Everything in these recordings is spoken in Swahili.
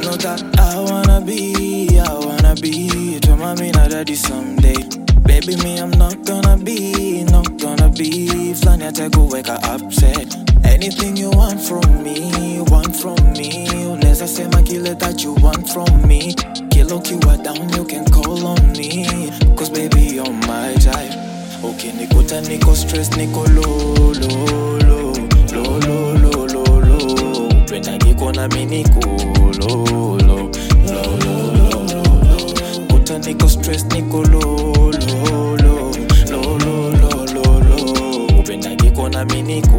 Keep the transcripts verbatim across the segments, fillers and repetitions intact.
know that I wanna be, I wanna be to mommy and daddy someday. Baby, me, I'm not gonna be, not gonna be flani atakuweka upset. Anything you want from me, want from me. Unaweza sema kile that you want from me. Kilo kiwa down, you can call on me. Cause baby, you're my type. Okay, nikuta niko stress, niko low, low, low, low, low, low, low, low. Upenda giko na mi niko low, low, low, low, low, low. Kuta niko stress, niko low, low, low, low, low, low, low, low. Upenda giko na mi niko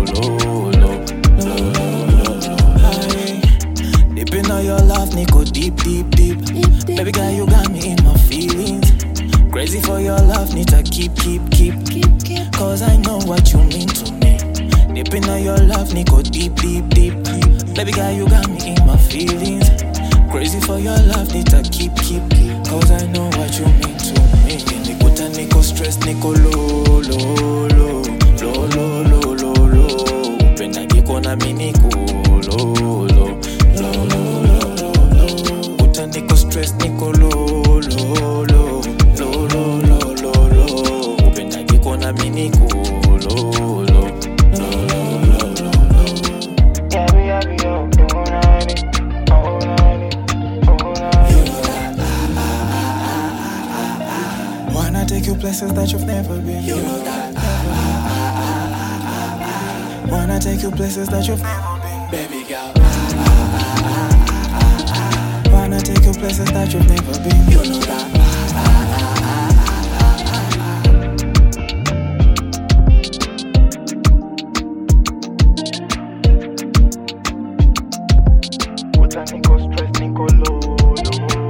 low, low, low, low, low. Deep in all your love, niko deep, deep, deep. Baby girl, you got me in my feelings. Crazy for your love, need to keep, keep, keep, keep, keep. Cause I know what you mean to me. Deep in all your love, Nico, deep, deep, deep, deep. Baby girl, you got me in my feelings. Crazy for your love, need to keep, keep, keep. Cause I know what you mean to me. Nikuta, Nico, stress, Nico, low, low, low, low, low, low, low, low. Upenda giko na mi Nico, low, low, low, low, low, low. Kuta, Nico, stress, Nico, low, low, low. Low, low, low, low, low. Upenda giko na mi niko low, low, low, low, low, low. Yabi, yabi, yo, oh, nani, oh, nani, oh, nani. You know that ah, ah, ah, ah, ah, ah. Wanna take you places that you've never been. You know that ah, ah, ah, ah, ah, ah. Wanna take you places that you've never been. Baby girl ah, ah, ah, ah, ah, ah. Wanna take you places that you've never been. You know that ah, ah, Niko stress, niko low, low.